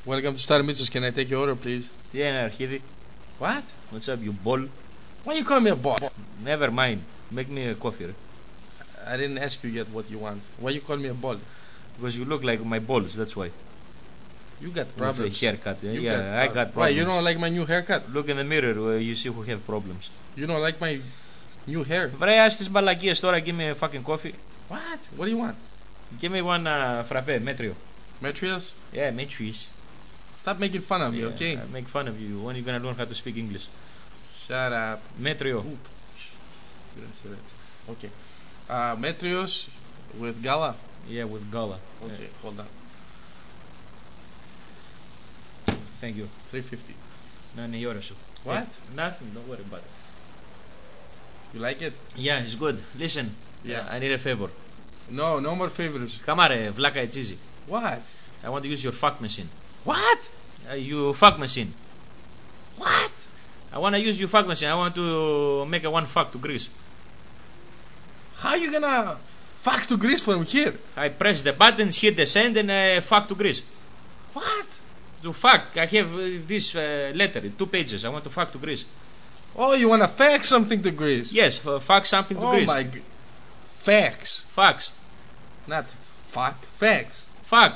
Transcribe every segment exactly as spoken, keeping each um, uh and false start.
Welcome to Star Mitsos. Can I take your order, please? Τι είναι αρχίδι? What? What's up, you ball? Why you call me a boss? Never mind. Make me a coffee. I didn't ask you yet what you want. Why you call me a ball? Because you look like my balls, that's why. You got With problems. the haircut. You yeah, got I got Why, problems. you don't like my new haircut? Look in the mirror where you see who have problems. You don't like my new hair? Βρε, ας τις μπαλακίες τώρα, give me a fucking coffee. What? What do you want? Give me one uh, frappe, μέτριο. Metrios? Yeah, μέτριos. Stop making fun of me, Yeah, okay? I make fun of you. When are you gonna learn how to speak English? Shut up. Μέτριο. Oop. Okay. Uh, Metrios with Gala? Yeah, with gala. Okay, hold on. Thank you. three fifty. Να είναι η ώρα σου. What? Yeah. Nothing, don't worry about it. You like it? Yeah, it's good. Listen, Yeah. I need a favor. No, no more favors. Come on, ρε, βλάκα ετσίζι. What? I want to use your fuck machine. What? Uh, you fuck machine. What? I want to use your fuck machine. I want to make a one fuck to Greece. How you gonna fuck to Greece from here? I press the buttons, hit the send, and uh, fuck to Greece. What? To fuck. I have uh, this uh, letter, two pages. I want to fuck to Greece. Oh, you wanna fax something to Greece? Yes, f- fuck something to Oh Greece. my g- fax. Fax. Not fuck. Fax. Fuck.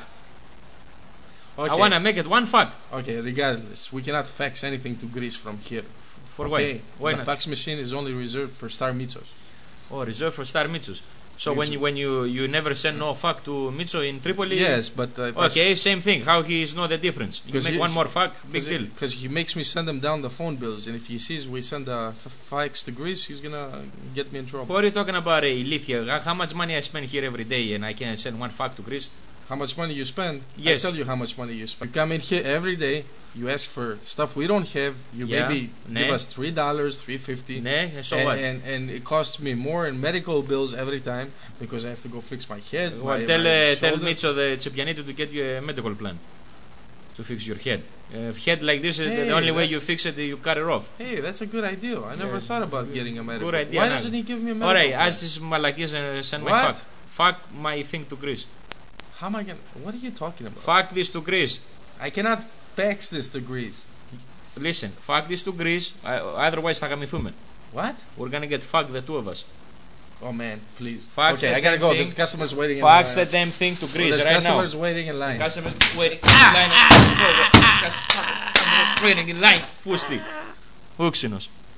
Okay. I want to make it one fuck. Okay, regardless, we cannot fax anything to Greece from here. For okay? why? Why the not? fax machine is only reserved for Star Mitsos. Oh, reserved for Star Mitsos. So when Yes. you when you you never send no fuck to Mitso in Tripoli? Yes, but uh, if I Okay, same thing. How he is know the difference? You 'Cause make he- one more fuck, big deal. Because he makes me send him down the phone bills, and if he sees we send a f- fax to Greece, he's gonna get me in trouble. What are you talking about, uh, Ilithia? How much money I spend here every day and I can send one fuck to Greece? How much money you spend? Yes. I tell you how much money you spend. You come in here every day. You ask for stuff we don't have. You Yeah. maybe Ne. give us three dollars, three fifty. Ναι, so and, what? and and it costs me more in medical bills every time because I have to go fix my head. Well, my, tell my uh, tell shoulder. Mitso the Tsipianidou to get you a medical plan to fix your head. Uh, head like this, uh, Hey, the only way that- you fix it, you cut it off. Hey, that's a good idea. I never Yeah. thought about getting a medical. Good idea, Why no. doesn't he give me a medical? Alright, plan? as this malakis uh, send my What? fuck. Fuck my thing to Greece. How am I gonna? What are you talking about? Fuck this to Greece. I cannot fax this to Greece. Listen, fuck this to Greece. Uh, otherwise θα γαμηθούμε. What? We're gonna get fucked, the two of us. Oh man, please. Fax okay, the I gotta damn go. thing. This customer's waiting. Fax in the line. damn thing to Oh, Greece this right now. customer's waiting in line. Customer waiting in line. Customer waiting in line. Pussy. Ούξινος.